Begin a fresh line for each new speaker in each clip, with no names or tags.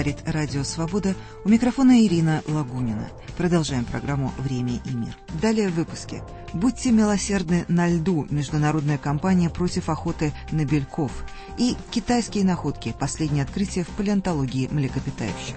говорит Радио Свобода. У микрофона Ирина Лагунина. Продолжаем программу «Время и мир». Далее в выпуске. «Будьте милосердны на льду» – международная кампания против охоты на бельков. И китайские находки – последнее открытие в палеонтологии млекопитающих.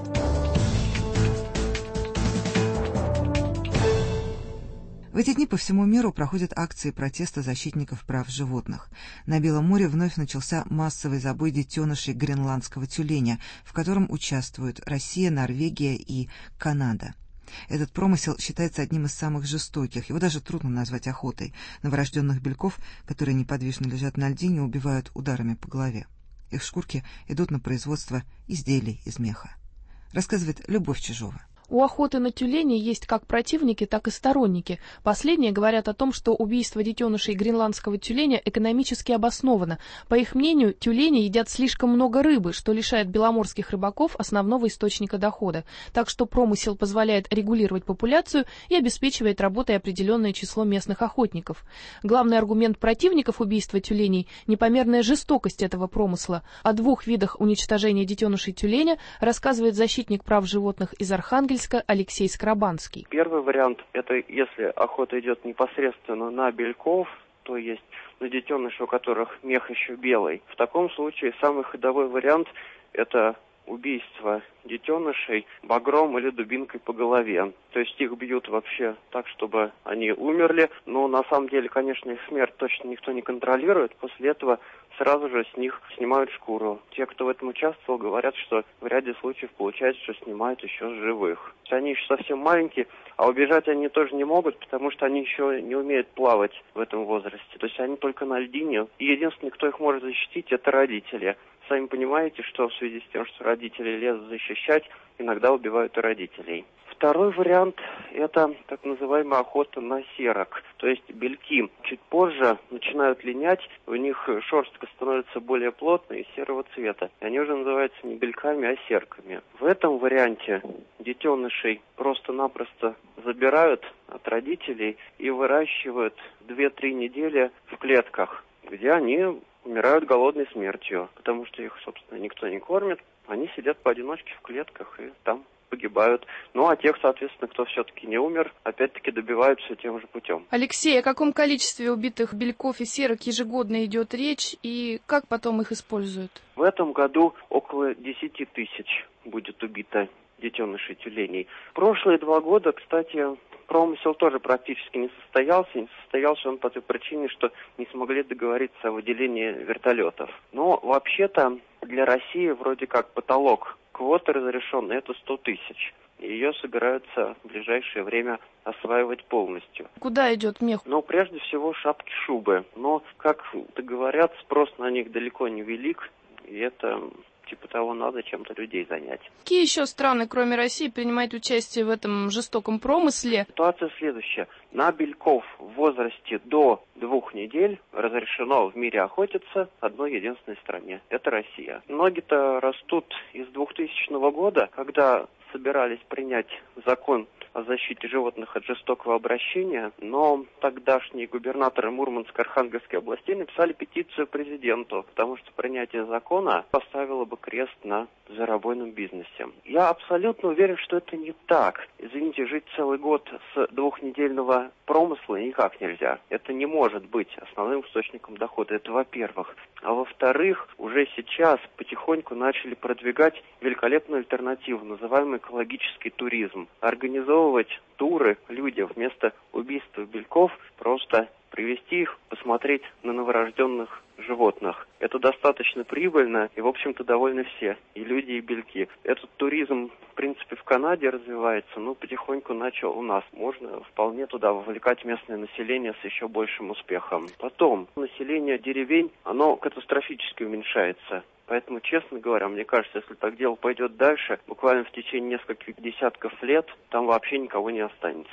В эти дни по всему миру проходят акции протеста защитников прав животных. На Белом море вновь начался массовый забой детенышей гренландского тюленя, в котором участвуют Россия, Норвегия и Канада. Этот промысел считается одним из самых жестоких, его даже трудно назвать охотой. Новорожденных бельков, которые неподвижно лежат на льдине, убивают ударами по голове. Их шкурки идут на производство изделий из меха. Рассказывает Любовь Чижова.
У охоты на тюленей есть как противники, так и сторонники. Последние говорят о том, что убийство детенышей гренландского тюленя экономически обосновано. По их мнению, тюлени едят слишком много рыбы, что лишает беломорских рыбаков основного источника дохода. Так что промысел позволяет регулировать популяцию и обеспечивает работой определенное число местных охотников. Главный аргумент противников убийства тюленей – непомерная жестокость этого промысла. О двух видах уничтожения детенышей тюленя рассказывает защитник прав животных из Архангельска Алексей Скрабанский.
Первый вариант – это если охота идет непосредственно на бельков, то есть на детенышей, у которых мех еще белый. В таком случае самый ходовой вариант – это убийство детенышей багром или дубинкой по голове. То есть их бьют вообще так, чтобы они умерли, но на самом деле, конечно, их смерть точно никто не контролирует. После этого сразу же с них снимают шкуру. Те, кто в этом участвовал, говорят, что в ряде случаев получается, что снимают еще с живых. Они еще совсем маленькие, а убежать они тоже не могут, потому что они еще не умеют плавать в этом возрасте. То есть они только на льдине. И единственный, кто их может защитить, это родители. Сами понимаете, что в связи с тем, что родители лезут защищать, иногда убивают и родителей. Второй вариант – это так называемая охота на серок. То есть бельки чуть позже начинают линять, у них шерстка становится более плотной и серого цвета. И они уже называются не бельками, а серками. В этом варианте детенышей просто-напросто забирают от родителей и выращивают 2-3 недели в клетках, где они умирают голодной смертью, потому что их, собственно, никто не кормит. Они сидят поодиночке в клетках и там погибают. Ну, а тех, соответственно, кто все-таки не умер, опять-таки добиваются тем же путем.
Алексей, о каком количестве убитых бельков и серок ежегодно идет речь и как потом их используют?
В этом году около 10 тысяч будет убито детенышей тюленей. Прошлые 2 года, кстати, промысел тоже практически не состоялся. Не состоялся он по той причине, что не смогли договориться о выделении вертолетов. Но вообще-то для России вроде как потолок квоты разрешенный – это 100 тысяч. Ее собираются в ближайшее время осваивать полностью.
Куда идет мех?
Ну, прежде всего, шапки-шубы. Но, как говорят, спрос на них далеко не велик, и это типа того надо чем-то людей занять.
Какие еще страны, кроме России, принимают участие в этом жестоком промысле?
Ситуация следующая. На бельков в возрасте до 2 недель разрешено в мире охотиться одной единственной стране. Это Россия. Ноги-то растут из 2000 года, когда собирались принять закон о защите животных от жестокого обращения, но тогдашние губернаторы Мурманской и Архангельской областей написали петицию президенту, потому что принятие закона поставило бы крест на зверобойном бизнесе. Я абсолютно уверен, что это не так. Извините, жить целый год с 2-недельного промысла никак нельзя. Это не может быть основным источником дохода. Это во-первых. А во-вторых, уже сейчас потихоньку начали продвигать великолепную альтернативу, называемый экологический туризм. Организовывать туры людям вместо убийства бельков, просто привести их, посмотреть на новорожденных животных. Это достаточно прибыльно, и, в общем-то, довольны все, и люди, и бельки. Этот туризм, в принципе, в Канаде развивается, но потихоньку начал у нас. Можно вполне туда вовлекать местное население с еще большим успехом. Потом, население деревень, оно катастрофически уменьшается. Поэтому, честно говоря, мне кажется, если так дело пойдет дальше, буквально в течение нескольких десятков лет, там вообще никого не останется.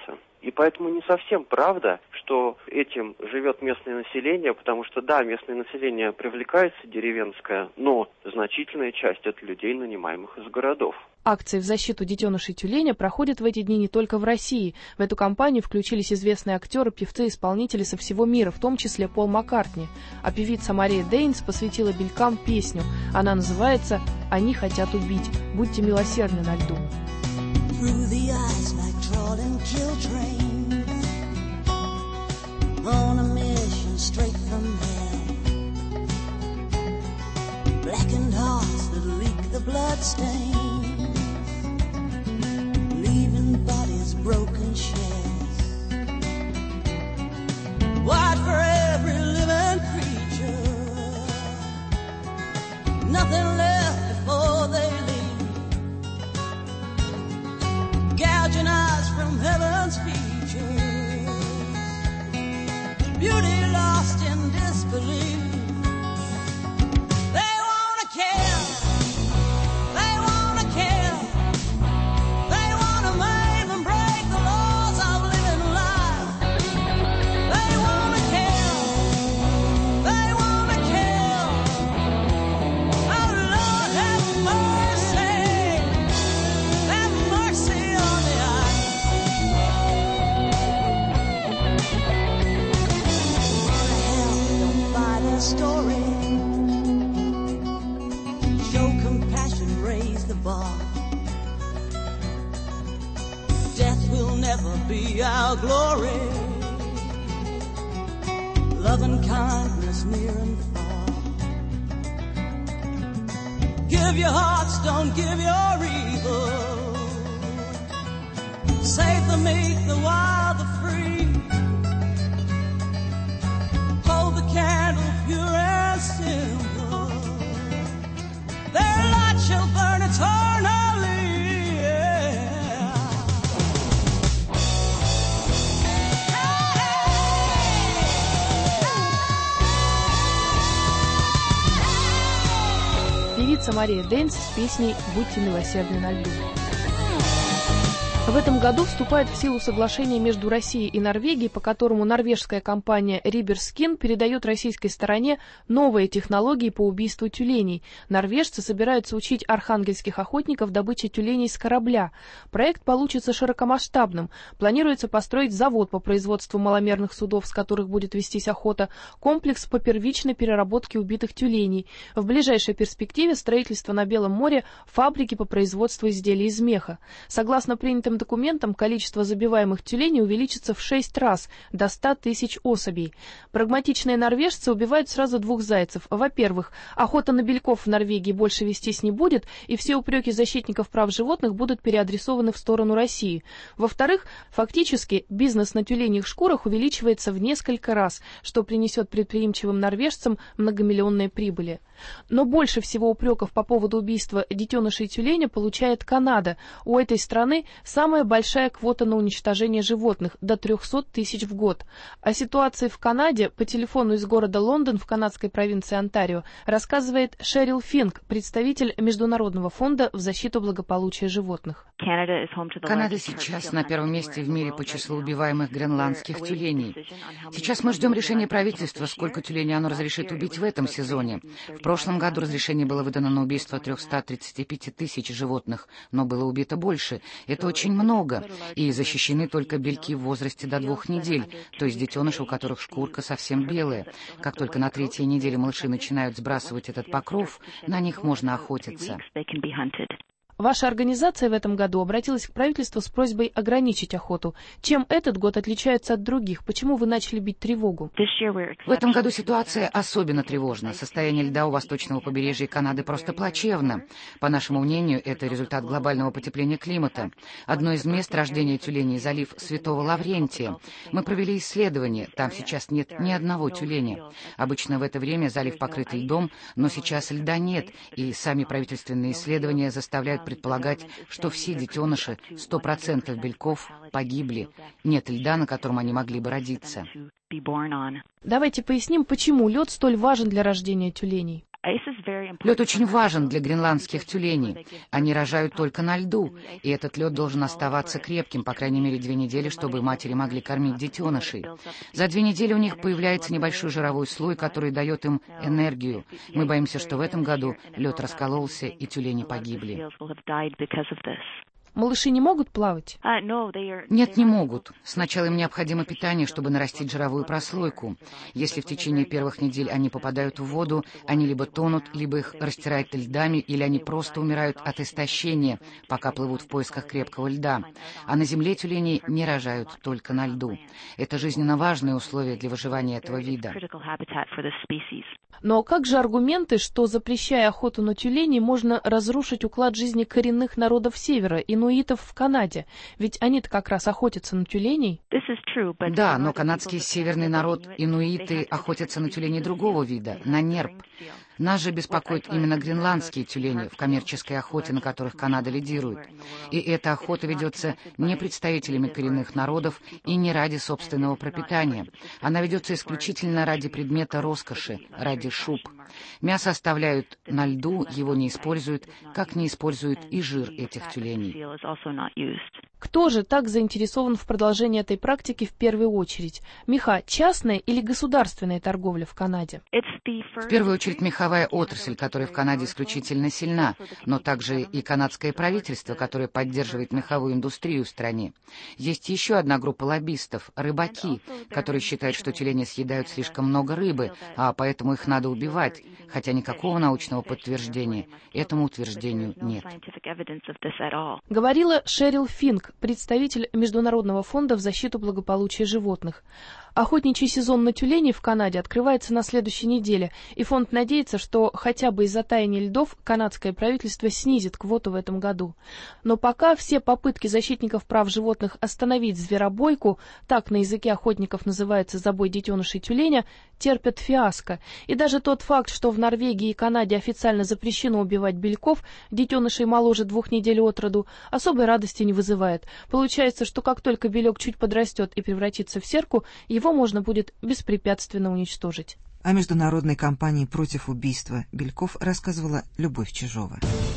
И поэтому не совсем правда, что этим живет местное население, потому что, да, местное население привлекается деревенское, но значительная часть — это людей, нанимаемых из городов.
Акции в защиту детенышей тюленя проходят в эти дни не только в России. В эту кампанию включились известные актеры, певцы, исполнители со всего мира, в том числе Пол Маккартни. А певица Мария Дейнс посвятила белькам песню. Она называется «Они хотят убить». Будьте милосердны на льду.
Broken shells, wide for every living creature, nothing left before they leave, gouging eyes from heaven's features, beauty lost in disbelief. They wanna kill, they wanna kill, they wanna make story. Show compassion, raise the bar. Death will never be our glory. Love and kindness near and far. Give your hearts, don't give your evil. Save the meek, the wild, the free. Hold the candle pure and simple. Their light shall burn eternally. Yeah.
Певица Мария Дейнс с песней «Будьте милосердны на льду». В этом году вступает в силу соглашение между Россией и Норвегией, по которому норвежская компания Rieber-Skinn передает российской стороне новые технологии по убийству тюленей. Норвежцы собираются учить архангельских охотников добыче тюленей с корабля. Проект получится широкомасштабным. Планируется построить завод по производству маломерных судов, с которых будет вестись охота, комплекс по первичной переработке убитых тюленей. В ближайшей перспективе строительство на Белом море фабрики по производству изделий из меха. Согласно принятым документам, количество забиваемых тюленей увеличится в 6 раз, до 100 тысяч особей. Прагматичные норвежцы убивают сразу двух зайцев. Во-первых, охота на бельков в Норвегии больше вестись не будет, и все упреки защитников прав животных будут переадресованы в сторону России. Во-вторых, фактически бизнес на тюленьих шкурах увеличивается в несколько раз, что принесет предприимчивым норвежцам многомиллионные прибыли. Но больше всего упреков по поводу убийства детенышей тюленя получает Канада. У этой страны самая большая квота на уничтожение животных – до 300 тысяч в год. О ситуации в Канаде по телефону из города Лондон в канадской провинции Онтарио рассказывает Шерил Финк, представитель Международного фонда в защиту благополучия животных.
Канада сейчас на первом месте в мире по числу убиваемых гренландских тюленей. Сейчас мы ждем решения правительства, сколько тюленей оно разрешит убить в этом сезоне. В прошлом году разрешение было выдано на убийство 335 тысяч животных, но было убито больше. Это очень много. И защищены только бельки в возрасте до 2 недель, то есть детеныши, у которых шкурка совсем белая. Как только на 3-й неделе малыши начинают сбрасывать этот покров, на них можно охотиться.
Ваша организация в этом году обратилась к правительству с просьбой ограничить охоту. Чем этот год отличается от других? Почему вы начали бить тревогу?
В этом году ситуация особенно тревожна. Состояние льда у восточного побережья Канады просто плачевно. По нашему мнению, это результат глобального потепления климата. Одно из мест рождения тюленей — залив Святого Лаврентия. Мы провели исследование. Там сейчас нет ни одного тюленя. Обычно в это время залив покрыт льдом, но сейчас льда нет, и сами правительственные исследования заставляют предполагать, что все детеныши, 100% бельков, погибли. Нет льда, на котором они могли бы родиться.
Давайте поясним, почему лед столь важен для рождения тюленей.
Лед очень важен для гренландских тюленей. Они рожают только на льду, и этот лед должен оставаться крепким, по крайней мере, 2 недели, чтобы матери могли кормить детенышей. За 2 недели у них появляется небольшой жировой слой, который дает им энергию. Мы боимся, что в этом году лед раскололся, и тюлени погибли.
Малыши не могут плавать?
Нет, не могут. Сначала им необходимо питание, чтобы нарастить жировую прослойку. Если в течение первых недель они попадают в воду, они либо тонут, либо их растирают льдами, или они просто умирают от истощения, пока плывут в поисках крепкого льда. А на земле тюлени не рожают, только на льду. Это жизненно важное условие для выживания этого вида.
Но как же аргументы, что, запрещая охоту на тюленей, можно разрушить уклад жизни коренных народов Севера, инуитов в Канаде? Ведь они-то как раз охотятся на тюленей.
Да, но канадский северный народ, инуиты, охотятся на тюленей другого вида, на нерп. Нас же беспокоят именно гренландские тюлени, в коммерческой охоте, на которых Канада лидирует. И эта охота ведется не представителями коренных народов и не ради собственного пропитания. Она ведется исключительно ради предмета роскоши, ради шуб. Мясо оставляют на льду, его не используют, как не используют и жир этих тюленей.
Кто же так заинтересован в продолжении этой практики в первую очередь? Меха, частная или государственная торговля в Канаде?
В первую очередь меховая отрасль, которая в Канаде исключительно сильна, но также и канадское правительство, которое поддерживает меховую индустрию в стране. Есть еще одна группа лоббистов — рыбаки, которые считают, что тюлени съедают слишком много рыбы, а поэтому их надо убивать, хотя никакого научного подтверждения этому утверждению нет.
Говорила Шерил Финк, представитель Международного фонда в защиту благополучия животных. Охотничий сезон на тюленей в Канаде открывается на следующей неделе, и фонд надеется, что хотя бы из-за таяния льдов канадское правительство снизит квоту в этом году. Но пока все попытки защитников прав животных остановить зверобойку, так на языке охотников называется забой детенышей тюленя, терпят фиаско. И даже тот факт, что в Норвегии и Канаде официально запрещено убивать бельков, детенышей моложе 2 недель от роду, особой радости не вызывает. Получается, что как только белек чуть подрастет и превратится в серку, его можно будет беспрепятственно уничтожить.
О международной кампании против убийства бельков рассказывала Любовь Чижова.